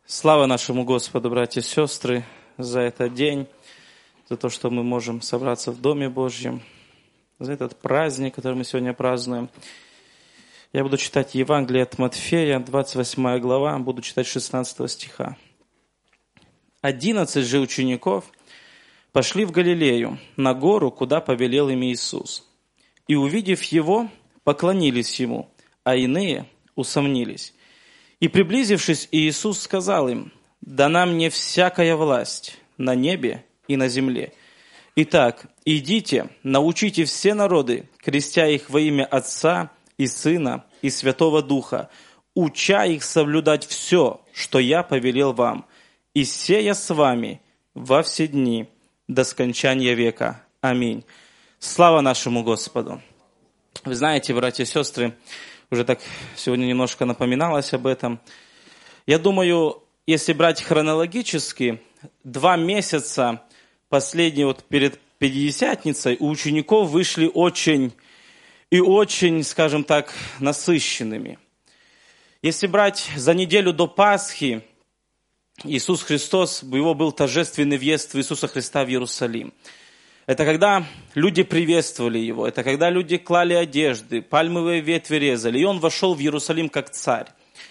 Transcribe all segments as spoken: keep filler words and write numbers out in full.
Слава нашему Господу, братья и сестры, за этот день, за то, что мы можем собраться в Доме Божьем, за этот праздник, который мы сегодня празднуем. Я буду читать Евангелие от Матфея, двадцать восьмая глава, буду читать шестнадцатого стиха. «Одиннадцать же учеников пошли в Галилею, на гору, куда повелел им Иисус. И, увидев Его, поклонились Ему, а иные усомнились. И, приблизившись, Иисус сказал им: дана мне всякая власть на небе и на земле. Итак, идите, научите все народы, крестя их во имя Отца и Сына и Святого Духа, уча их соблюдать все, что я повелел вам, и сея с вами во все дни до скончания века. Аминь». Слава нашему Господу! Вы знаете, братья и сестры, уже так сегодня немножко напоминалось об этом. Я думаю, если брать хронологически, два месяца последние вот перед Пятидесятницей у учеников вышли очень и очень, скажем так, насыщенными. Если брать за неделю до Пасхи, Иисус Христос, его был торжественный въезд Иисуса Христа в Иерусалим. Это когда люди приветствовали Его, это когда люди клали одежды, пальмовые ветви резали, и Он вошел в Иерусалим как царь.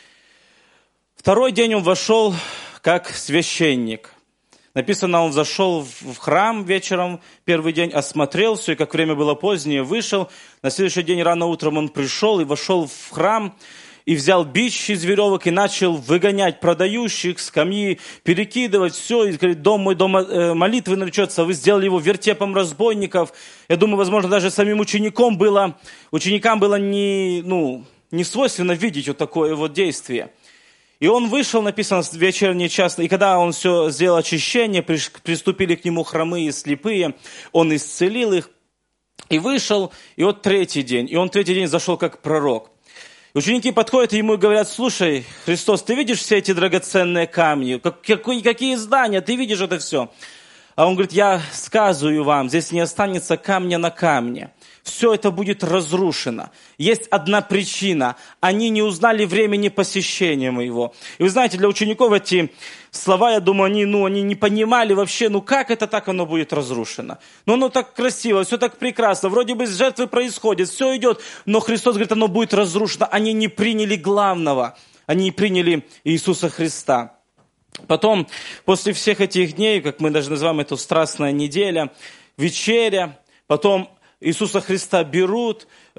Второй день Он вошел как священник. Написано, Он зашел в храм вечером, первый день, осмотрел все, и как время было позднее, вышел. На следующий день рано утром Он пришел и вошел в храм, и взял бич из веревок и начал выгонять продающих, скамьи, перекидывать все. И говорит: дом мой, дом молитвы наречется, вы сделали его вертепом разбойников. Я думаю, возможно, даже самим ученикам было, ученикам было не, ну, не свойственно видеть вот такое вот действие. И он вышел, написано, в вечерний час, и когда он все сделал очищение, приступили к нему хромые и слепые, он исцелил их, и вышел, и вот третий день, и он третий день зашел как пророк. Ученики подходят ему и говорят: слушай, Христос, ты видишь все эти драгоценные камни? Как, какие, какие здания? Ты видишь это все? А он говорит: я сказываю вам, здесь не останется камня на камне. Все это будет разрушено. Есть одна причина. Они не узнали времени посещения моего. И вы знаете, для учеников эти слова, я думаю, они, ну, они не понимали вообще, ну как это так оно будет разрушено? Ну оно так красиво, все так прекрасно. Вроде бы жертвы происходят, все идет. Но Христос говорит, оно будет разрушено. Они не приняли главного. Они не приняли Иисуса Христа. Потом, после всех этих дней, как мы даже называем это страстная неделя, вечеря, потом Иисуса Христа берут э,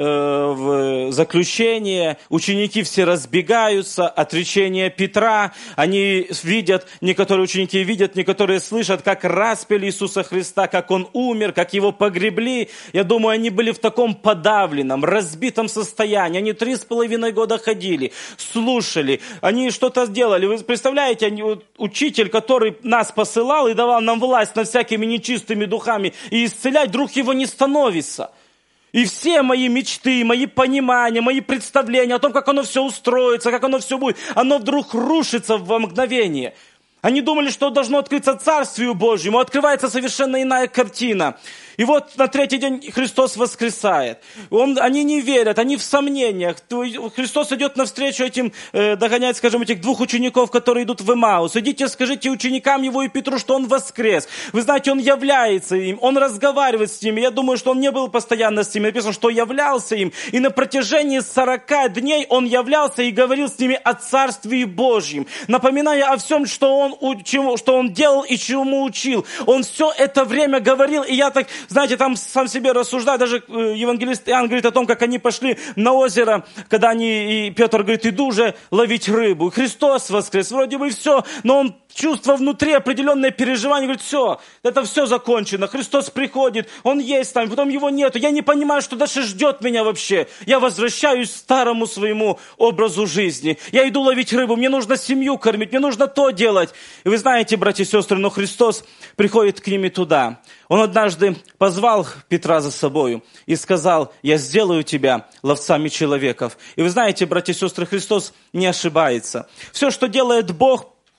в заключение, ученики все разбегаются, отречение Петра, они видят, некоторые ученики видят, некоторые слышат, как распяли Иисуса Христа, как Он умер, как Его погребли. Я думаю, они были в таком подавленном, разбитом состоянии. Они три с половиной года ходили, слушали, они что-то делали. Вы представляете, они, вот, учитель, который нас посылал и давал нам власть над всякими нечистыми духами и исцелять, вдруг Его не становится. И все мои мечты, мои понимания, мои представления о том, как оно все устроится, как оно все будет, оно вдруг рушится во мгновение. Они думали, что должно открыться Царствию Божьему, открывается совершенно иная картина. И вот на третий день Христос воскресает. Он, они не верят, они в сомнениях. Христос идет навстречу этим, э, догонять, скажем, этих двух учеников, которые идут в Эмаус. Идите, скажите ученикам Его и Петру, что Он воскрес. Вы знаете, Он является им, Он разговаривает с ними. Я думаю, что Он не был постоянно с ними. Написано, что являлся им. И на протяжении сорока дней Он являлся и говорил с ними о Царствии Божьем, напоминая о всем, что Он, учил, что он делал и чему учил. Он все это время говорил, и я так... Знаете, там сам себе рассуждаю, даже евангелист Иоанн говорит о том, как они пошли на озеро, когда они, и Петр говорит: иду уже ловить рыбу. И Христос воскрес, вроде бы все, но он чувство внутри, определенное переживание, говорит: все, это все закончено. Христос приходит, Он есть там, потом Его нету. Я не понимаю, что дальше ждет меня вообще. Я возвращаюсь к старому своему образу жизни. Я иду ловить рыбу, мне нужно семью кормить, мне нужно то делать. И вы знаете, братья и сестры, но Христос приходит к ним и туда. Он однажды позвал Петра за собою и сказал: я сделаю тебя ловцами человеков. И вы знаете, братья и сестры, Христос не ошибается. Все, что делает Бог,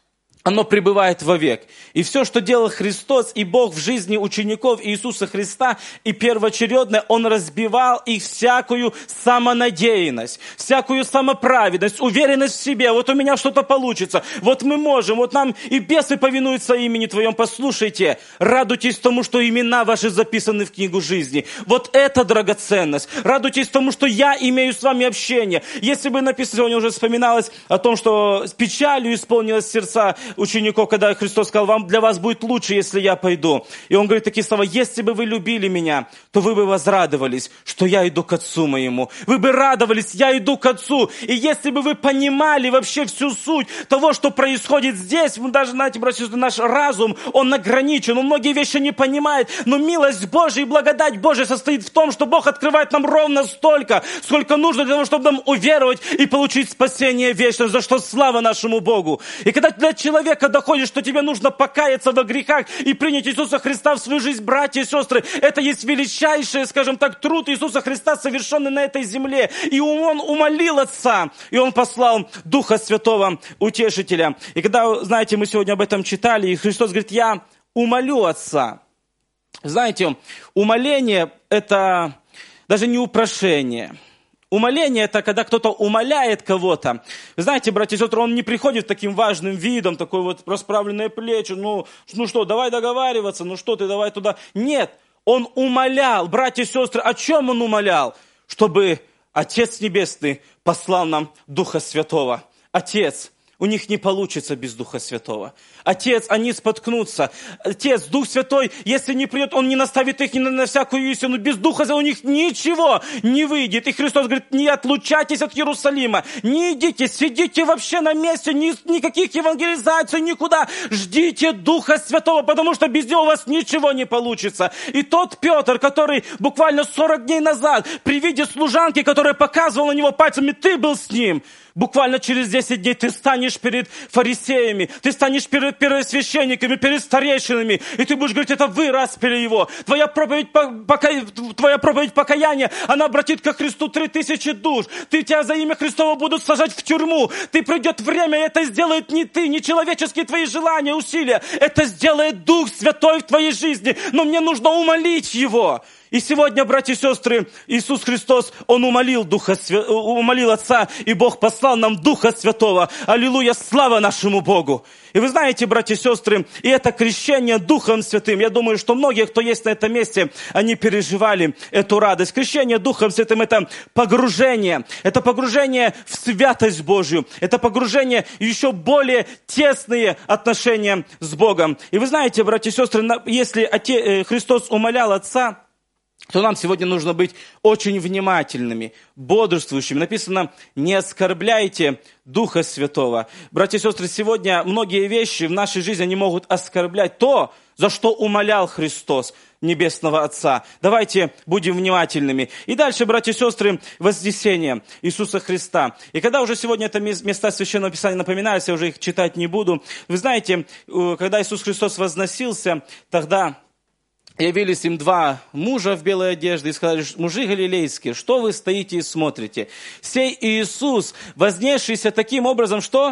оно пребывает вовек. И все, что делал Христос и Бог в жизни учеников Иисуса Христа, и первоочередное, Он разбивал их всякую самонадеянность, всякую самоправедность, уверенность в себе. Вот у меня что-то получится, вот мы можем, вот нам и бесы повинуются имени Твоем. Послушайте, радуйтесь тому, что имена ваши записаны в книгу жизни. Вот это драгоценность. Радуйтесь тому, что я имею с вами общение. Если бы написано, сегодня уже вспоминалось о том, что с печалью исполнилось сердца учеников, когда Христос сказал, вам для вас будет лучше, если я пойду. И Он говорит такие слова, если бы вы любили меня, то вы бы возрадовались, что я иду к Отцу моему. Вы бы радовались, я иду к Отцу. И если бы вы понимали вообще всю суть того, что происходит здесь, мы даже, знаете, братья, наш разум, он ограничен, он многие вещи не понимает, но милость Божия и благодать Божия состоит в том, что Бог открывает нам ровно столько, сколько нужно для того, чтобы нам уверовать и получить спасение вечное, за что слава нашему Богу. И когда для человека Когда доходит, что тебе нужно покаяться во грехах и принять Иисуса Христа в свою жизнь, братья и сестры, это есть величайший, скажем так, труд Иисуса Христа, совершенный на этой земле. И Он умолил Отца, и Он послал Духа Святого Утешителя. И когда, знаете, мы сегодня об этом читали, и Христос говорит, я умолю Отца. Знаете, умоление – это даже не упрошение. Умоление – это когда кто-то умоляет кого-то. Вы знаете, братья и сестры, он не приходит таким важным видом, такой вот расправленные плечи, ну, ну что, давай договариваться, ну что ты, давай туда. Нет, он умолял, братья и сестры, о чем он умолял? Чтобы Отец Небесный послал нам Духа Святого. Отец, у них не получится без Духа Святого. Отец, они споткнутся. Отец, Дух Святой, если не придет, Он не наставит их ни на всякую истину. Без Духа Святого у них ничего не выйдет. И Христос говорит, не отлучайтесь от Иерусалима. Не идите, сидите вообще на месте. Ни, никаких евангелизаций, никуда. Ждите Духа Святого, потому что без Него у вас ничего не получится. И тот Петр, который буквально сорок дней назад при виде служанки, которая показывала на него пальцами, ты был с ним. Буквально через десять дней ты станешь перед фарисеями, ты станешь перед первосвященниками, перед старейшинами, и ты будешь говорить, это вы распяли его. Твоя проповедь, пока... Твоя проповедь покаяния, она обратит ко Христу три тысячи душ. Ты, тебя за имя Христово будут сажать в тюрьму. Ты придет время, и это сделает не ты, не человеческие твои желания, усилия. Это сделает Дух Святой в твоей жизни. Но мне нужно умолить Его. И сегодня, братья и сестры, Иисус Христос, Он умолил, Духа, умолил Отца, и Бог послал нам Духа Святого. Аллилуйя, слава нашему Богу! И вы знаете, братья и сестры, и это крещение Духом Святым, я думаю, что многие, кто есть на этом месте, они переживали эту радость. Крещение Духом Святым – это погружение, это погружение в святость Божью, это погружение в еще более тесные отношения с Богом. И вы знаете, братья и сестры, если Христос умолял Отца, то нам сегодня нужно быть очень внимательными, бодрствующими. Написано, не оскорбляйте Духа Святого. Братья и сестры, сегодня многие вещи в нашей жизни они могут оскорблять то, за что умолял Христос, Небесного Отца. Давайте будем внимательными. И дальше, братья и сестры, вознесение Иисуса Христа. И когда уже сегодня это места Священного Писания напоминаются, я уже их читать не буду. Вы знаете, когда Иисус Христос возносился, тогда явились им два мужа в белой одежде и сказали, мужи галилейские, что вы стоите и смотрите? Сей Иисус, вознесшийся таким образом, что?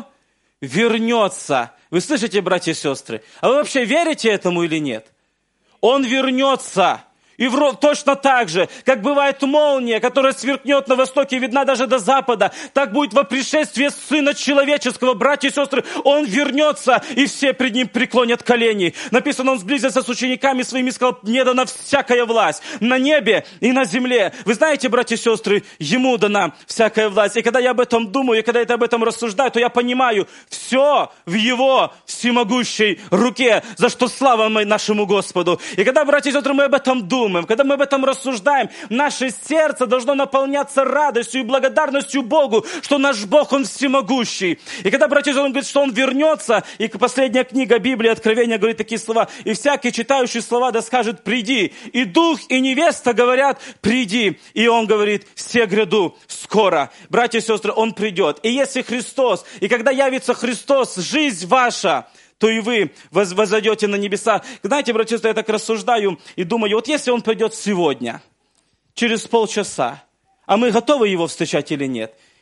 Вернется. Вы слышите, братья и сестры? А вы вообще верите этому или нет? Он вернется. И точно так же, как бывает молния, которая сверкнет на востоке, видна даже до запада, так будет во пришествии Сына Человеческого, братья и сестры, Он вернется, и все пред Ним преклонят колени. Написано, Он сблизился с учениками своими и сказал, мне дана всякая власть на небе и на земле. Вы знаете, братья и сестры, Ему дана всякая власть. И когда я об этом думаю, и когда я об этом рассуждаю, то я понимаю, все в Его всемогущей руке, за что слава нашему Господу. И когда, братья и сестры, мы об этом думаем, когда мы об этом рассуждаем, наше сердце должно наполняться радостью и благодарностью Богу, что наш Бог, Он всемогущий. И когда, братья и сестры, Он говорит, что Он вернется, и последняя книга Библии, Откровения, говорит такие слова, и всякий читающий слова да скажет, приди. И дух, и невеста говорят, приди. И Он говорит, все гряду скоро. Братья и сестры, Он придет. И если Христос, и когда явится Христос, жизнь ваша, то и вы возойдете на небеса. Знаете, братья и сестры, я так рассуждаю и думаю, вот если Он придет сегодня, через полчаса, а мы готовы Его встречать или нет?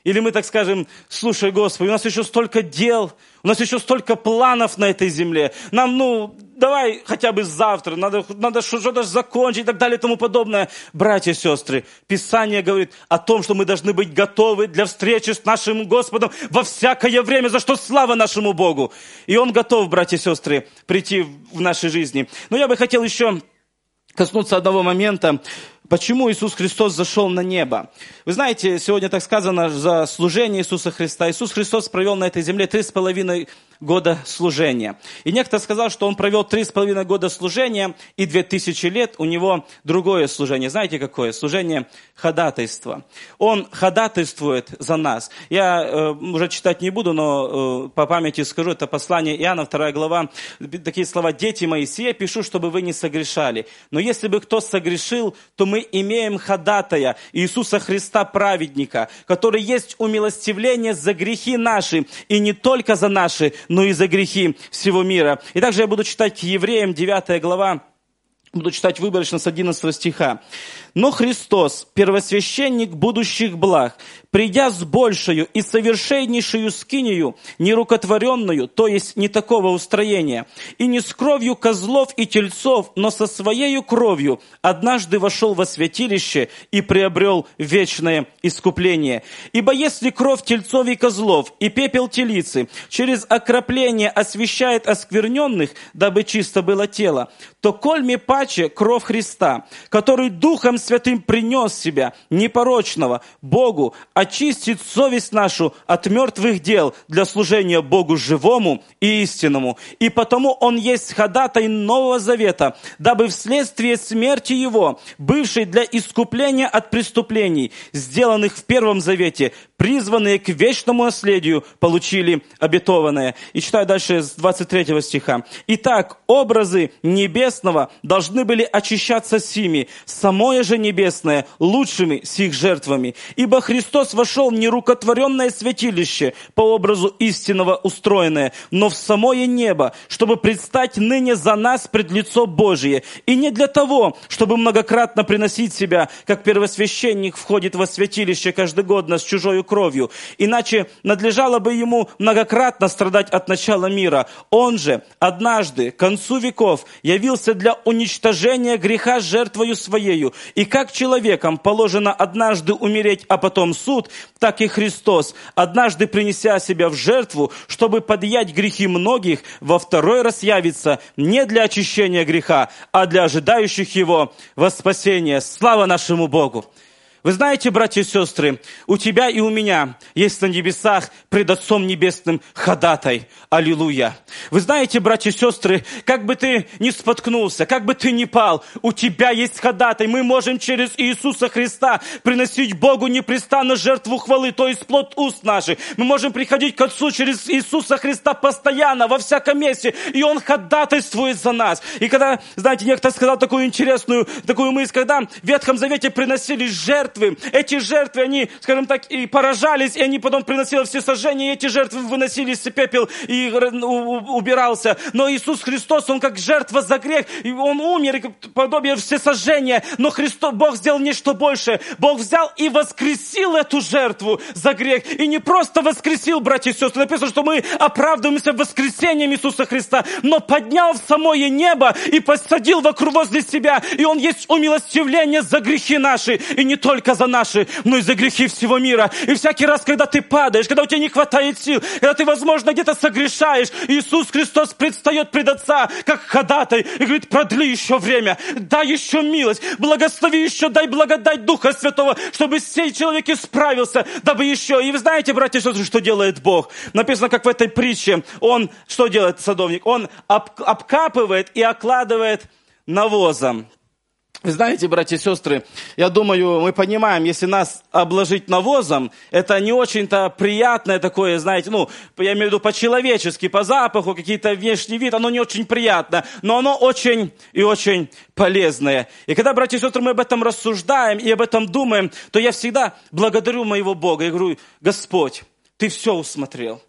Или мы так скажем: слушай, Господи, у нас еще столько дел, у нас еще столько планов на этой земле. Нам, ну, давай хотя бы завтра, надо, надо что-то закончить и так далее и тому подобное. Братья и сестры, Писание говорит о том, что мы должны быть готовы для встречи с нашим Господом во всякое время, за что слава нашему Богу. И Он готов, братья и сестры, прийти в нашей жизни. Но я бы хотел еще коснуться одного момента. Почему Иисус Христос зашел на небо? Вы знаете, сегодня так сказано за служение Иисуса Христа. Иисус Христос провел на этой земле три с половиной года служения. И некто сказал, что он провел три с половиной года служения, и две тысячи лет у него другое служение. Знаете какое? Служение ходатайства. Он ходатайствует за нас. Я э, уже читать не буду, но э, по памяти скажу, это послание Иоанна, вторая глава. Такие слова: «Дети мои, сие пишу, чтобы вы не согрешали. Но если бы кто согрешил, то мы имеем ходатая, Иисуса Христа, праведника, который есть умилостивление за грехи наши, и не только за наши, но и за грехи всего мира». И также я буду читать к Евреям, девятая глава, буду читать выборочно с одиннадцатого стиха. «Но Христос, первосвященник будущих благ, придя с большою и совершеннейшую скинию, нерукотворенную, то есть не такого устроения, и не с кровью козлов и тельцов, но со своею кровью, однажды вошел во святилище и приобрел вечное искупление. Ибо если кровь тельцов и козлов и пепел телицы через окропление освящает оскверненных, дабы чисто было тело, то кольми паче кровь Христа, который Духом Святым принес себя, непорочного, Богу, очистит совесть нашу от мертвых дел для служения Богу живому и истинному. И потому Он есть ходатай Нового Завета, дабы вследствие смерти Его, бывшей для искупления от преступлений, сделанных в Первом Завете, призванные к вечному наследию, получили обетованное». И читаю дальше с двадцать третьего стиха. «Итак, образы небесного должны были очищаться сими, самое же небесное лучшими сих жертвами. Ибо Христос вошел в нерукотворенное святилище, по образу истинного устроенное, но в самое небо, чтобы предстать ныне за нас пред лицо Божие. И не для того, чтобы многократно приносить себя, как первосвященник входит во святилище каждогодно с чужою кровью. Иначе надлежало бы ему многократно страдать от начала мира. Он же однажды, к концу веков, явился для уничтожения греха жертвою своею. И как человекам положено однажды умереть, а потом суд, так и Христос, однажды принеся себя в жертву, чтобы подъять грехи многих, во второй раз явится не для очищения греха, а для ожидающих его во спасение. Слава нашему Богу! Вы знаете, братья и сестры, у тебя и у меня есть на небесах пред Отцом Небесным ходатай. Аллилуйя. Вы знаете, братья и сестры, как бы ты ни споткнулся, как бы ты ни пал, у тебя есть ходатай. Мы можем через Иисуса Христа приносить Богу непрестанно жертву хвалы, то есть плод уст наших. Мы можем приходить к Отцу через Иисуса Христа постоянно, во всяком месте, и Он ходатайствует за нас. И когда, знаете, некто сказал такую интересную, такую мысль, когда в Ветхом Завете приносили жертвы, эти жертвы, они, скажем так, и поражались, и они потом приносили все сожжения, и эти жертвы выносились, пепел и убирался. Но Иисус Христос, Он как жертва за грех, и Он умер, и подобие всесожжения, но Христос, Бог сделал нечто большее. Бог взял и воскресил эту жертву за грех. И не просто воскресил, братья и сестры, написано, что мы оправдываемся воскресением Иисуса Христа, но поднял в самое небо и посадил вокруг возле себя, и Он есть умилостивление за грехи наши, и не только за наши, но и за грехи всего мира. И всякий раз, когда ты падаешь, когда у тебя не хватает сил, когда ты, возможно, где-то согрешаешь, Иисус Христос предстает пред Отца, как ходатай, и говорит: продли еще время, дай еще милость, благослови еще, дай благодать Духа Святого, чтобы сей человек исправился, дабы еще. И вы знаете, братья и сестры, что делает Бог? Написано, как в этой притче, Он, что делает садовник? Он об, обкапывает и окладывает навозом. Вы знаете, братья и сестры, я думаю, мы понимаем, если нас обложить навозом, это не очень-то приятное такое, знаете, ну, я имею в виду по-человечески, по запаху, какие-то внешний вид, оно не очень приятно, но оно очень и очень полезное. И когда, братья и сестры, мы об этом рассуждаем и об этом думаем, то я всегда благодарю моего Бога и говорю: Господь, Ты все усмотрел.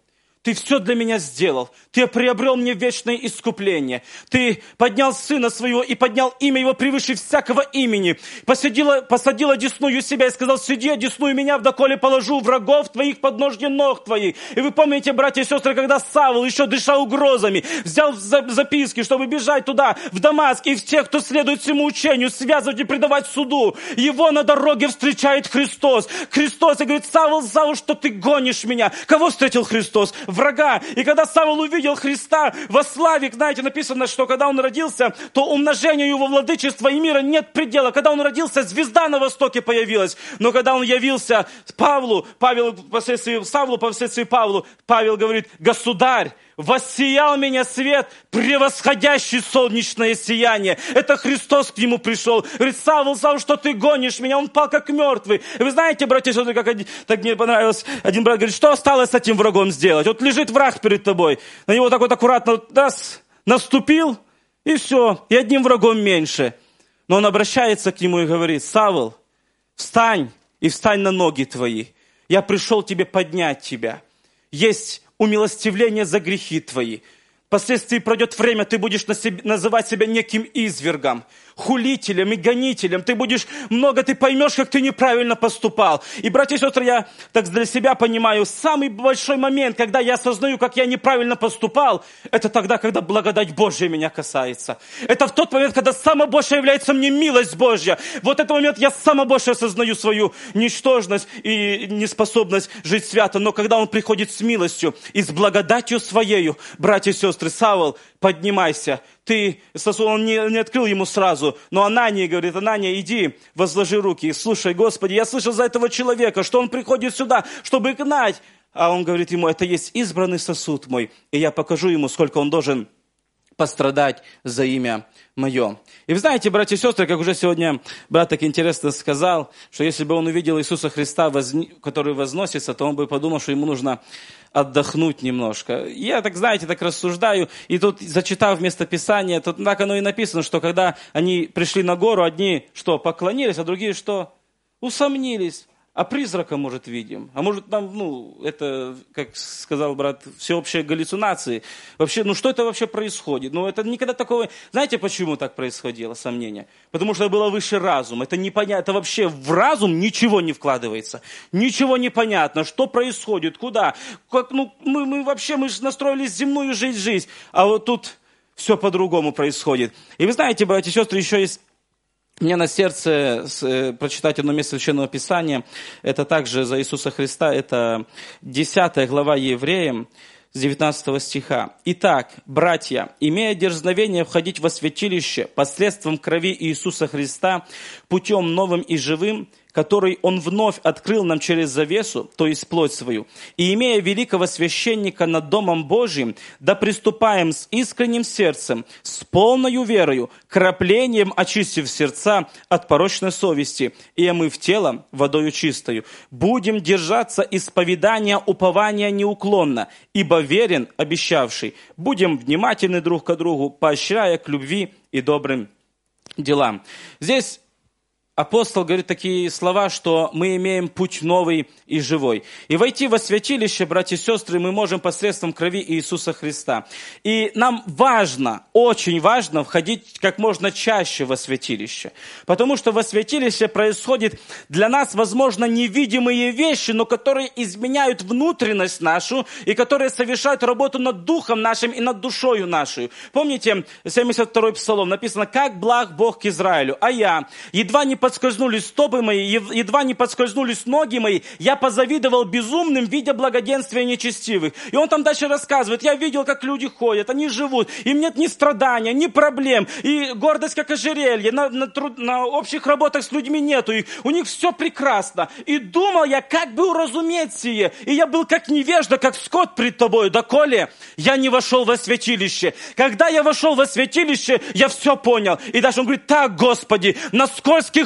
Ты все для меня сделал. Ты приобрел мне вечное искупление. Ты поднял Сына Своего и поднял имя Его превыше всякого имени. Посадила, посадила одесную себя и сказал, сиди одесную меня, доколе положу врагов Твоих подножья ног Твоих. И вы помните, братья и сестры, когда Савл еще дышал угрозами, взял записки, чтобы бежать туда, в Дамаск, и всех, кто следует всему учению, связывать и предавать суду. Его на дороге встречает Христос. Христос и говорит, Савл, Савл, что ты гонишь меня? Кого встретил Христос? Врага. И когда Савл увидел Христа во славе, знаете, написано, что когда он родился, то умножению его владычества и мира нет предела. Когда он родился, звезда на востоке появилась. Но когда он явился Павлу, Павел, впоследствии Савлу, впоследствии Павлу, Павел говорит, государь, воссиял меня свет, превосходящий солнечное сияние. Это Христос к нему пришел. Говорит, Савл, Савл, что ты гонишь меня? Он пал как мертвый. И вы знаете, братья и сестры, как один, так мне понравилось, один брат говорит, что осталось с этим врагом сделать? Вот лежит враг перед тобой. На него так вот аккуратно раз, наступил, и все. И одним врагом меньше. Но он обращается к нему и говорит, Савл, встань и встань на ноги твои. Я пришел тебе поднять тебя. Есть умилостивление за грехи твои. Впоследствии пройдет время, ты будешь называть себя неким извергом, хулителем и гонителем. Ты будешь много, ты поймешь, как ты неправильно поступал. И, братья и сестры, я так для себя понимаю, самый большой момент, когда я осознаю, как я неправильно поступал, это тогда, когда благодать Божья меня касается. Это в тот момент, когда самое большее является мне милость Божья. Вот этот момент я самое большее осознаю свою ничтожность и неспособность жить свято. Но когда Он приходит с милостью и с благодатью Своею, братья и сестры, Савл, поднимайся. Ты, он не, не открыл ему сразу, но Анания говорит, Анания, иди, возложи руки. Слушай, Господи, я слышал за этого человека, что он приходит сюда, чтобы гнать. А он говорит ему, это есть избранный сосуд мой, и я покажу ему, сколько он должен пострадать за имя мое. И вы знаете, братья и сестры, как уже сегодня брат так интересно сказал, что если бы он увидел Иисуса Христа, который возносится, то он бы подумал, что ему нужно отдохнуть немножко. Я так, знаете, так рассуждаю, и тут, зачитав местописание, тут так оно и написано, что когда они пришли на гору, одни, что, поклонились, а другие, что, усомнились. А призрака, может, видим. А может, там, ну, это, как сказал брат, всеобщие галлюцинации. Вообще, ну, что это вообще происходит? Ну, это никогда такого... Знаете, почему так происходило, сомнение? Потому что было выше разум. Это непонятно. Это вообще в разум ничего не вкладывается. Ничего не понятно. Что происходит? Куда? Как, ну, мы, мы вообще, мы же настроились земную жизнь, жизнь. А вот тут все по-другому происходит. И вы знаете, братья и сестры, еще есть... Мне на сердце э, прочитать одно место Священного Писания, это также за Иисуса Христа, это десятая глава Евреям, с девятнадцатого стиха. «Итак, братья, имея дерзновение входить во святилище посредством крови Иисуса Христа, путем новым и живым, который Он вновь открыл нам через завесу, то есть плоть свою, и имея великого священника над Домом Божиим, да приступаем с искренним сердцем, с полною верою, краплением очистив сердца от порочной совести, и омыв тело водою чистою. Будем держаться исповедания упования неуклонно, ибо верен обещавший. Будем внимательны друг к другу, поощряя к любви и добрым делам». Здесь апостол говорит такие слова, что мы имеем путь новый и живой. И войти во святилище, братья и сестры, мы можем посредством крови Иисуса Христа. И нам важно, очень важно входить как можно чаще во святилище. Потому что во святилище происходит для нас, возможно, невидимые вещи, но которые изменяют внутренность нашу и которые совершают работу над духом нашим и над душою нашей. Помните, семьдесят второй псалом написано, «Как благ Бог к Израилю, а я, едва не подскользнулись стопы мои, едва не подскользнулись ноги мои, я позавидовал безумным, видя благоденствия нечестивых». И он там дальше рассказывает, я видел, как люди ходят, они живут, им нет ни страдания, ни проблем, и гордость как ожерелье, на, на, труд, на общих работах с людьми нету их, у них все прекрасно. И думал я, как бы уразуметь сие, и я был как невежда, как скот пред тобою, доколе я не вошел во святилище. Когда я вошел во святилище, я все понял. И даже он говорит, так, Господи, на скользких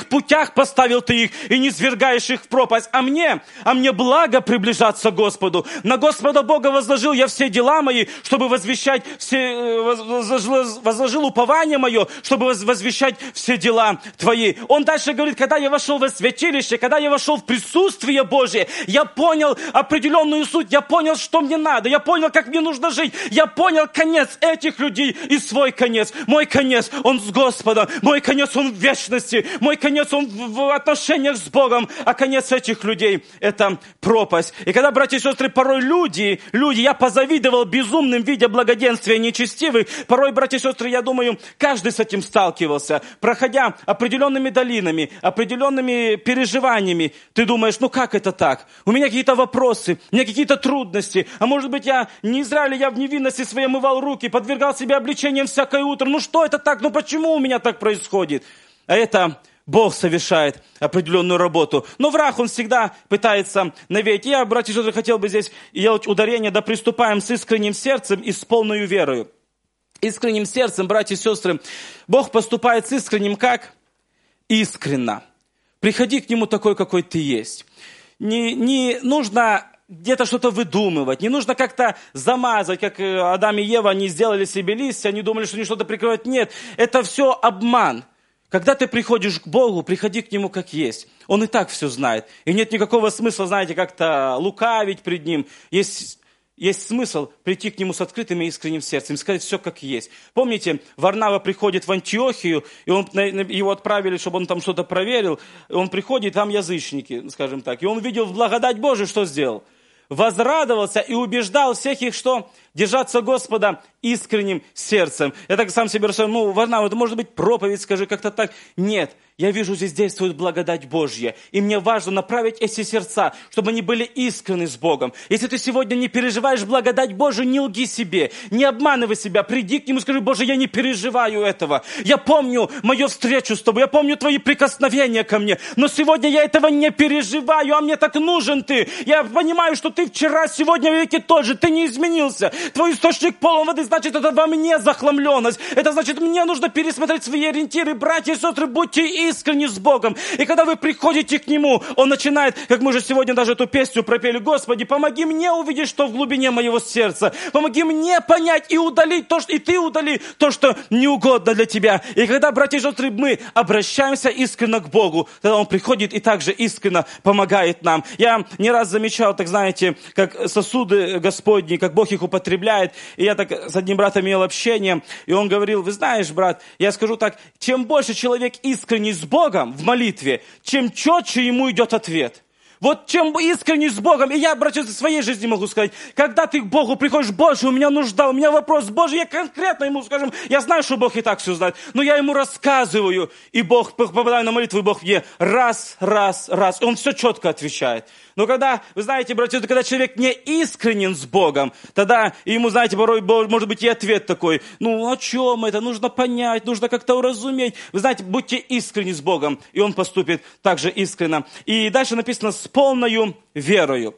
путях поставил ты их и не свергаешь их в пропасть. А мне, а мне благо приближаться к Господу. На Господа Бога возложил я все дела мои, чтобы возвещать все, возложил, возложил упование мое, чтобы возвещать все дела твои. Он дальше говорит, когда я вошел во святилище, когда я вошел в присутствие Божие, я понял определенную суть, я понял, что мне надо, я понял, как мне нужно жить, я понял конец этих людей и свой конец. Мой конец, он с Господом, мой конец, он в вечности, мой конец, он в отношениях с Богом, а конец этих людей – это пропасть. И когда, братья и сестры, порой люди, люди, я позавидовал безумным, видя благоденствия нечестивых, порой, братья и сестры, я думаю, каждый с этим сталкивался, проходя определенными долинами, определенными переживаниями, ты думаешь, ну как это так? У меня какие-то вопросы, у меня какие-то трудности, а может быть, я не Израиль, я в невинности своей мывал руки, подвергал себя обличениям всякое утро, ну что это так, ну почему у меня так происходит? А это Бог совершает определенную работу. Но враг, он всегда пытается навеять. Я, братья и сестры, хотел бы здесь делать ударение, да приступаем с искренним сердцем и с полной верою. Искренним сердцем, братья и сестры, Бог поступает с искренним как? Искренно. Приходи к Нему такой, какой ты есть. Не, не нужно где-то что-то выдумывать, не нужно как-то замазать, как Адам и Ева, они сделали себе листья, они думали, что они что-то прикрывают. Нет, это все обман. Когда ты приходишь к Богу, приходи к Нему как есть. Он и так все знает. И нет никакого смысла, знаете, как-то лукавить пред Ним. Есть, есть смысл прийти к Нему с открытым и искренним сердцем, сказать все как есть. Помните, Варнава приходит в Антиохию, и он, его отправили, чтобы он там что-то проверил. И он приходит, там язычники, скажем так. И он видел в благодать Божию, что сделал? Возрадовался и убеждал всех их, что держаться Господа искренним сердцем. Я так сам себе рассуждаю, ну, Варнава, это может быть проповедь, скажи, как-то так. Нет, я вижу, здесь действует благодать Божья. И мне важно направить эти сердца, чтобы они были искренны с Богом. Если ты сегодня не переживаешь благодать Божию, не лги себе, не обманывай себя. Приди к Нему и скажи, Боже, я не переживаю этого. Я помню мою встречу с Тобой, я помню Твои прикосновения ко мне. Но сегодня я этого не переживаю, а мне так нужен Ты. Я понимаю, что Ты вчера, сегодня, веки тот же. Ты не изменился. Твой источник полон воды, значит, это во мне захламленность. Это значит, мне нужно пересмотреть свои ориентиры. Братья и сестры, будьте искренни с Богом. И когда вы приходите к Нему, Он начинает, как мы же сегодня даже эту песню пропели, Господи, помоги мне увидеть, что в глубине моего сердца. Помоги мне понять и удалить то, что и Ты удали то, что не угодно для Тебя. И когда, братья и сестры, мы обращаемся искренне к Богу, тогда Он приходит и также искренне помогает нам. Я не раз замечал, так знаете, как сосуды Господни, как Бог их употребляет. И я так с одним братом имел общение, и он говорил, вы знаешь, брат, я скажу так, чем больше человек искренний с Богом в молитве, чем четче ему идет ответ. Вот чем искренне с Богом, и я, братья, в своей жизни могу сказать, когда ты к Богу приходишь, Боже, у меня нужда, у меня вопрос, Боже, я конкретно ему скажу, я знаю, что Бог и так все знает, но я ему рассказываю, и Бог, попадаю на молитву, и Бог мне раз, раз, раз, и он все четко отвечает. Но когда, вы знаете, братья, когда человек не искренен с Богом, тогда ему, знаете, порой может быть и ответ такой, ну, о чем это, нужно понять, нужно как-то уразуметь. Вы знаете, будьте искренни с Богом, и Он поступит также искренно. И дальше написано, с полною верою.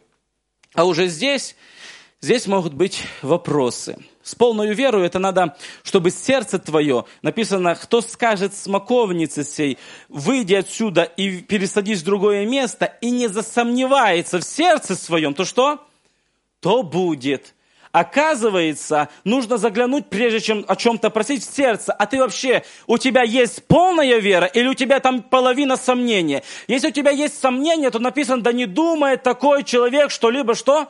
А уже здесь, здесь могут быть вопросы. С полною верою это надо, чтобы сердце твое, написано, кто скажет смоковнице сей, выйди отсюда и пересадись в другое место, и не засомневается в сердце своем, то что? То будет. Оказывается, нужно заглянуть, прежде чем о чем-то просить, в сердце. А ты вообще, у тебя есть полная вера или у тебя там половина сомнения? Если у тебя есть сомнения, то написано, да не думает такой человек что-либо, что?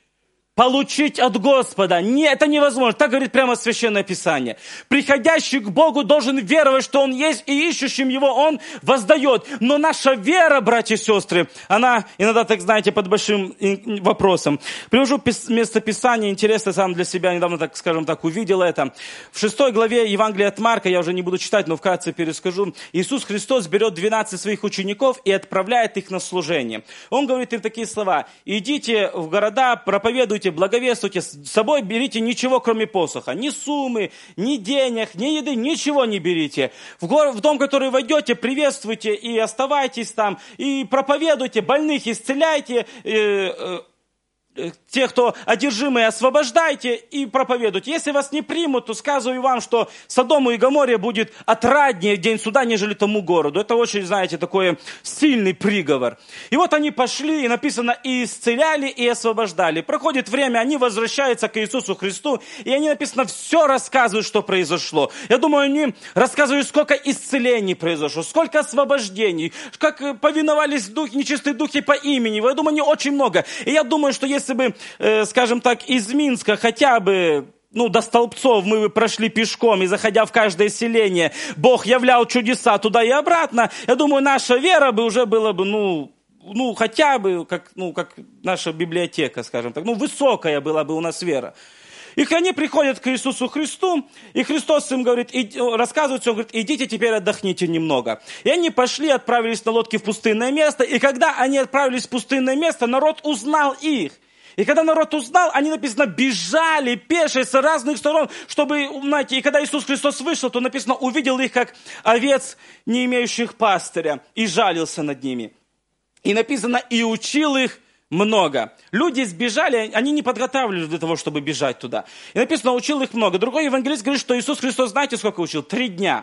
Получить от Господа. Не, это невозможно. Так говорит прямо Священное Писание. Приходящий к Богу должен веровать, что Он есть, и ищущим Его Он воздает. Но наша вера, братья и сестры, она иногда, так знаете, под большим вопросом. Привожу место Писания, интересно сам для себя, недавно, так скажем так, увидел это. В шестой главе Евангелия от Марка, я уже не буду читать, но вкратце перескажу. Иисус Христос берет двенадцать своих учеников и отправляет их на служение. Он говорит им такие слова. Идите в города, проповедуйте, благовествуйте, с собой берите ничего, кроме посоха. Ни суммы, ни денег, ни еды, ничего не берите. В, город, в дом, в который войдете, приветствуйте и оставайтесь там. И проповедуйте, больных исцеляйте, э, э, те, кто одержимые, освобождайте и проповедуйте. Если вас не примут, то сказываю вам, что Содому и Гоморре будет отраднее в день суда, нежели тому городу. Это очень, знаете, такой сильный приговор. И вот они пошли, и написано, и исцеляли, и освобождали. Проходит время, они возвращаются к Иисусу Христу, и они, написано, все рассказывают, что произошло. Я думаю, они рассказывают, сколько исцелений произошло, сколько освобождений, как повиновались духи, нечистые духи по имени. Я думаю, не очень много. И я думаю, что если бы, э, скажем так, из Минска хотя бы, ну, до Столбцов мы бы прошли пешком, и заходя в каждое селение, Бог являл чудеса туда и обратно, я думаю, наша вера бы уже была бы, ну, ну хотя бы, как, ну, как наша библиотека, скажем так, ну, высокая была бы у нас вера. И они приходят к Иисусу Христу, и Христос им говорит, и, рассказывает, он говорит, идите теперь отдохните немного. И они пошли, отправились на лодке в пустынное место, и когда они отправились в пустынное место, народ узнал их. И когда народ узнал, они, написано, бежали пешие с разных сторон, чтобы, знаете, и когда Иисус Христос вышел, то написано, увидел их как овец, не имеющих пастыря, и жалился над ними. И написано, и учил их много. Люди сбежали, они не подготавливались для того, чтобы бежать туда. И написано, учил их много. Другой евангелист говорит, что Иисус Христос, знаете, сколько учил? Три дня.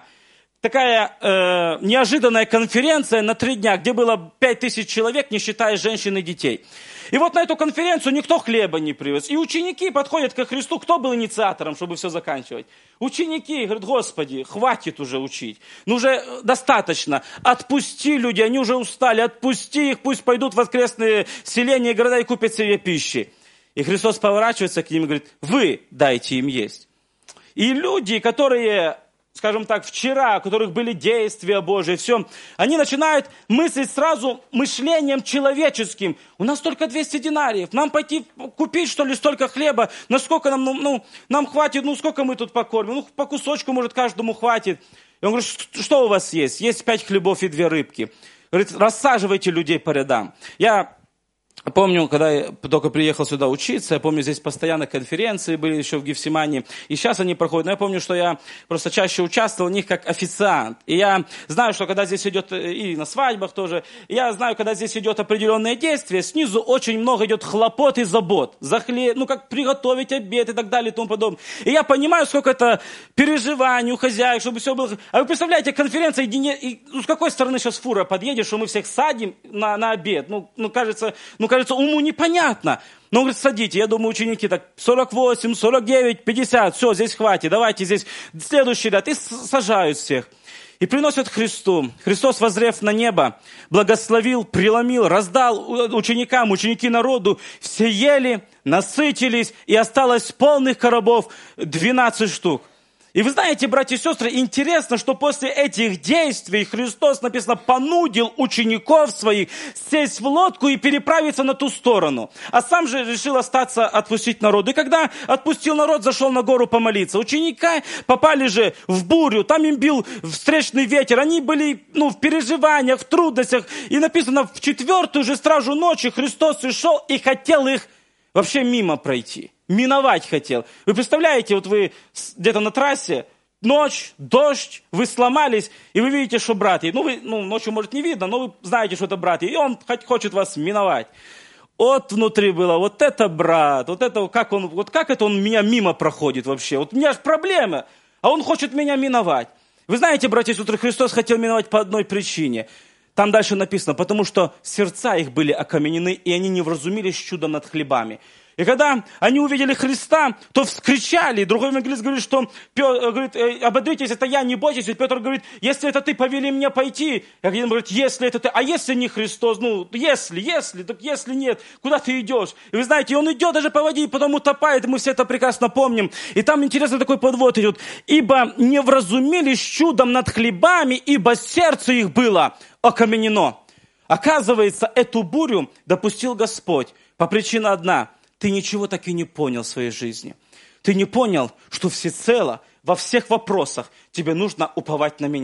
Такая э, неожиданная конференция на три дня, где было пять тысяч человек, не считая женщин и детей. И вот на эту конференцию никто хлеба не привез. И ученики подходят ко Христу. Кто был инициатором, чтобы все заканчивать? Ученики говорят, Господи, хватит уже учить. Ну уже достаточно. Отпусти людей, они уже устали. Отпусти их, пусть пойдут в воскресные селения и города и купят себе пищи. И Христос поворачивается к ним и говорит, вы дайте им есть. И люди, которые, скажем так, вчера, у которых были действия Божьи, все, они начинают мыслить сразу мышлением человеческим. У нас только двести динариев, нам пойти купить, что ли, столько хлеба, насколько нам, ну, ну, нам хватит, ну, сколько мы тут покормим, ну, по кусочку, может, каждому хватит. И он говорит, что у вас есть? Есть пять хлебов и две рыбки. Говорит, рассаживайте людей по рядам. Я помню, когда я только приехал сюда учиться, я помню, здесь постоянно конференции были еще в Гефсимании, и сейчас они проходят. Но я помню, что я просто чаще участвовал в них как официант. И я знаю, что когда здесь идет, и на свадьбах тоже, я знаю, когда здесь идет определенное действие, снизу очень много идет хлопот и забот. За хлеб, ну, как приготовить обед и так далее и тому подобное. И я понимаю, сколько это переживаний у хозяек, чтобы все было... А вы представляете, конференция, и, и, ну, с какой стороны сейчас фура подъедет, что мы всех садим на, на обед? Ну, ну, кажется... Ну, кажется, уму непонятно. Но он говорит, садите. Я думаю, ученики так сорок восемь, сорок девять, пятьдесят. Все, здесь хватит. Давайте здесь следующий ряд. И сажают всех. И приносят Христу. Христос, воззрев на небо, благословил, преломил, раздал ученикам, ученики народу. Все ели, насытились, и осталось полных коробов двенадцать штук. И вы знаете, братья и сестры, интересно, что после этих действий Христос, написано, понудил учеников своих сесть в лодку и переправиться на ту сторону. А сам же решил остаться, отпустить народ. И когда отпустил народ, зашел на гору помолиться. Ученики попали же в бурю, там им бил встречный ветер. Они были, ну, в переживаниях, в трудностях. И написано, в четвертую же стражу ночи Христос пришел и хотел их вообще мимо пройти. Миновать хотел. Вы представляете, вот вы где-то на трассе, ночь, дождь, вы сломались, и вы видите, что брат, ну, вы, ну, ночью, может, не видно, но вы знаете, что это брат, и он хочет вас миновать. Вот внутри было, вот это брат, вот это, как он, вот как это он меня мимо проходит вообще, вот у меня же проблемы, а он хочет меня миновать. Вы знаете, братья и сестры, Христос хотел миновать по одной причине. Там дальше написано, потому что сердца их были окаменены, и они не вразумились чудом над хлебами. И когда они увидели Христа, то вскричали. Другой евангелист говорит, что Петр, говорит, ободритесь, это я, не бойтесь. И Петр говорит, если это ты, повели меня пойти. И один говорит, если это ты, а если не Христос, ну, если, если, так если нет, куда ты идешь? И вы знаете, он идет даже по воде, и потом утопает, и мы все это прекрасно помним. И там интересно такой подвод идет. Ибо не вразумились чудом над хлебами, ибо сердце их было окаменено. Оказывается, эту бурю допустил Господь по причине одна. Ты ничего так и не понял в своей жизни. Ты не понял, что всецело, во всех вопросах тебе нужно уповать на меня.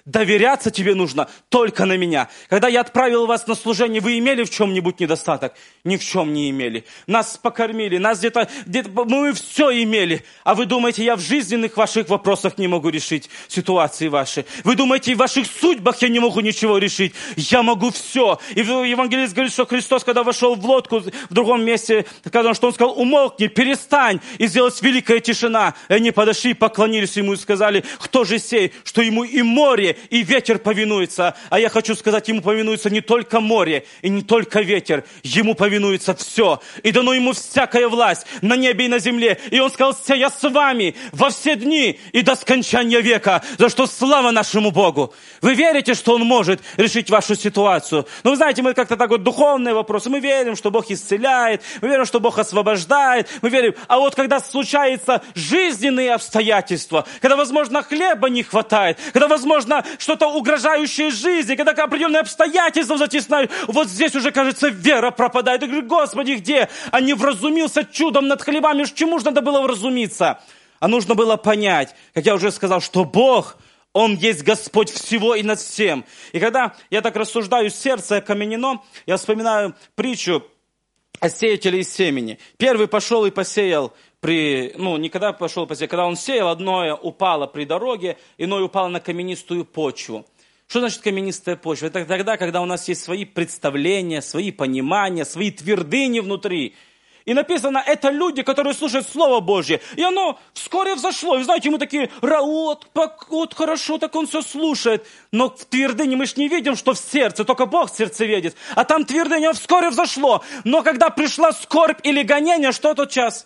доверяться тебе нужно только на меня. Когда я отправил вас на служение, вы имели в чем-нибудь недостаток? Ни в чем не имели. Нас покормили, нас где-то, где-то мы все имели. А вы думаете, я в жизненных ваших вопросах не могу решить ситуации ваши? Вы думаете, в ваших судьбах я не могу ничего решить? Я могу все. И евангелист говорит, что Христос, когда вошел в лодку в другом месте, сказал, что он сказал, умолкни, перестань. И сделалась великая тишина. И они подошли, поклонились ему и сказали, кто же сей, что ему и море, и ветер повинуется. А я хочу сказать, ему повинуется не только море, и не только ветер. Ему повинуется все. И дано ему всякая власть на небе и на земле. И он сказал, я с вами во все дни и до скончания века. За что слава нашему Богу. Вы верите, что он может решить вашу ситуацию? Ну, вы знаете, мы как-то так вот духовные вопросы. Мы верим, что Бог исцеляет. Мы верим, что Бог освобождает. Мы верим. А вот когда случаются жизненные обстоятельства, когда, возможно, хлеба не хватает, когда, возможно, что-то угрожающее жизни, когда определенные обстоятельства затесняют, вот здесь уже, кажется, вера пропадает. И говорю, Господи, где? А не вразумился чудом над хлебами. Чему же надо было вразумиться? А нужно было понять, как я уже сказал, что Бог, Он есть Господь всего и над всем. И когда я так рассуждаю, сердце окаменено, я вспоминаю притчу о сеятеле и семени. Первый пошел и посеял при, ну, не когда пошел посеял, когда он сеял, одно упало при дороге, иное упало на каменистую почву. Что значит каменистая почва? Это тогда, когда у нас есть свои представления, свои понимания, свои твердыни внутри. И написано, это люди, которые слушают Слово Божье. И оно вскоре взошло. И вы знаете, мы такие, вот, вот хорошо, так он все слушает. Но в твердыне мы ж не видим, что в сердце, только Бог сердце видит. А там твердыня вскоре взошло. Но когда пришла скорбь или гонение, что тот час?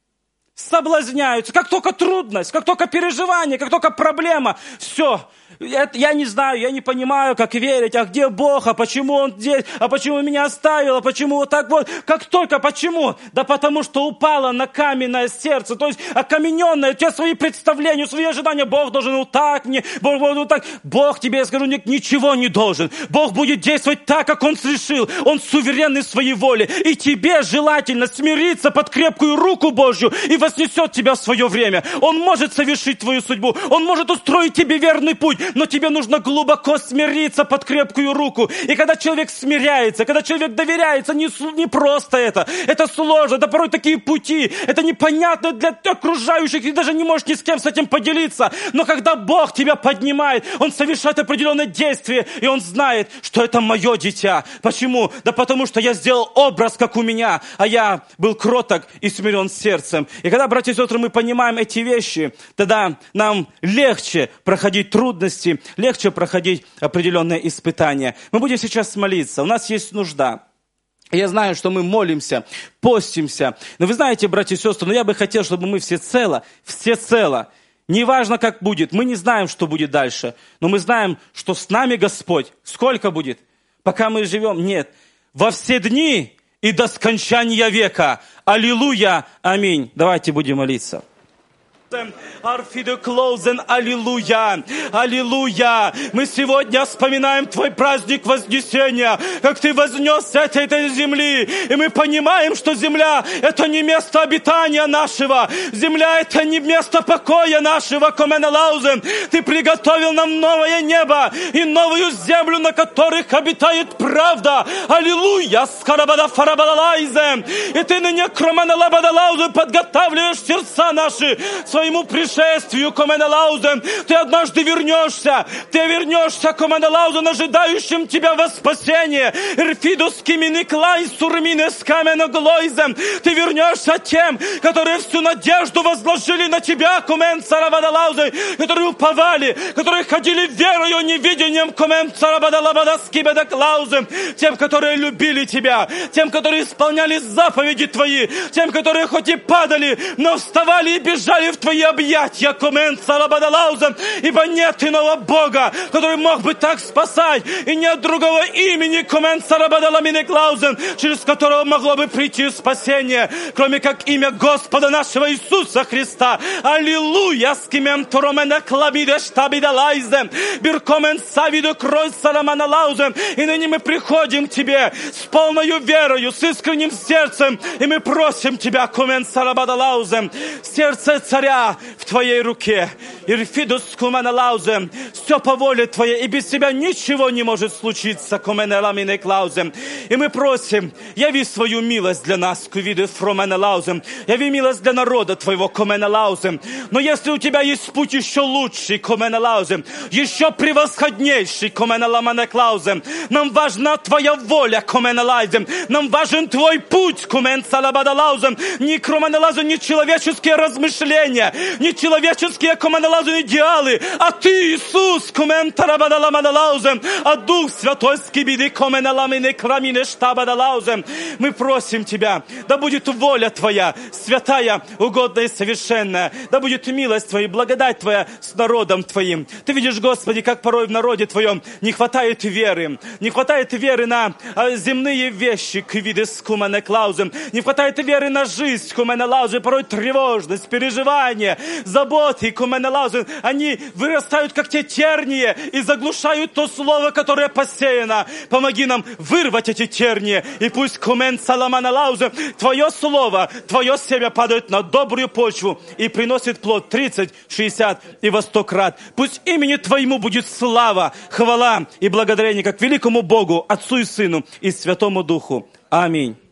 Соблазняются. Как только трудность, как только переживание, как только проблема, все. Я, я не знаю, я не понимаю, как верить, а где Бог, а почему Он здесь, а почему меня оставил, а почему вот так вот. Как только, почему? Да потому что упало на каменное сердце, то есть окамененное, у тебя свои представления, свои ожидания. Бог должен вот так мне, Бог вот так. Бог тебе, я скажу, ничего не должен. Бог будет действовать так, как Он решил. Он суверенный в своей воле. И тебе желательно смириться под крепкую руку Божью и вознесет тебя в свое время. Он может совершить твою судьбу, Он может устроить тебе верный путь. Но тебе нужно глубоко смириться под крепкую руку. И когда человек смиряется, когда человек доверяется, не, не просто это. Это сложно, это порой такие пути. Это непонятно для окружающих, и даже не можешь ни с кем с этим поделиться. Но когда Бог тебя поднимает, Он совершает определенное действие, и Он знает, что это мое дитя. Почему? Да потому что я сделал образ, как у меня, а я был кроток и смирен сердцем. И когда, братья и сестры, мы понимаем эти вещи, тогда нам легче проходить трудности, легче проходить определенные испытания. Мы будем сейчас молиться. У нас есть нужда. Я знаю, что мы молимся, постимся. Но вы знаете, братья и сестры, но я бы хотел, чтобы мы всецело, всецело, неважно, как будет, мы не знаем, что будет дальше, но мы знаем, что с нами Господь. Сколько будет? Пока мы живем? Нет. Во все дни и до скончания века. Аллилуйя. Аминь. Давайте будем молиться. Аллилуйя, аллилуйя. Мы сегодня вспоминаем Твой праздник Вознесения, как Ты вознесся от этой земли. И мы понимаем, что земля – это не место обитания нашего. Земля – это не место покоя нашего. Ты приготовил нам новое небо и новую землю, на которых обитает правда. Аллилуйя. И Ты ныне подготавливаешь сердца наши своему пришествию, Коменелаузен. Ты однажды вернешься. Ты вернешься, Коменелаузен, ожидающим тебя во спасение. Рфидускими Никлай Сурминес Каменоглойзем. Ты вернешься тем, которые всю надежду возложили на тебя, Комен Царабадалаузен, которые уповали, которые ходили верою, невидением, Комен Царабадалабадаскибедаклаузен, тем, которые любили тебя, тем, которые исполняли заповеди твои, тем, которые хоть и падали, но вставали и бежали в твои объятия, Комен Царабадалаузен, ибо нет иного Бога, который мог бы так спасать, и нет другого имени, Комен Царабадаламинеклаузен, через которого могло бы прийти спасение, кроме как имя Господа нашего Иисуса Христа. Аллилуйя! Скимем Торомена Кламиде Штабидалайзен, Биркомен Савиду Крой Сараманалаузен. И ныне мы приходим к Тебе с полною верою, с искренним сердцем, и мы просим Тебя, Комен Сарабадалаузен, сердце царя в Твоей руке. Ирфидус Куманалаузен, все по воле Твоей, и без Тебя ничего не может случиться. И мы просим, яви свою милость для нас, яви милость для народа Твоего. Но если у Тебя есть путь еще лучший, еще превосходнейший, нам важна Твоя воля, нам важен Твой путь, не не человеческие размышления, не человеческие идеалы, а Ты, Иисус, а Дух Святой, мы просим Тебя, да будет воля Твоя, святая, угодная и совершенная, да будет милость Твоя, благодать Твоя с народом Твоим. Ты видишь, Господи, как порой в народе Твоем не хватает веры, не хватает веры на земные вещи, не хватает веры на жизнь, порой тревожность, переживания, заботы, они вырастают, как те тернии, и заглушают то слово, которое посеяно. Помоги нам вырвать эти тернии, и пусть Твое слово, Твое семя падает на добрую почву и приносит плод тридцать, шестьдесят и во сто крат. Пусть имени Твоему будет слава, хвала и благодарение, как великому Богу, Отцу и Сыну и Святому Духу. Аминь.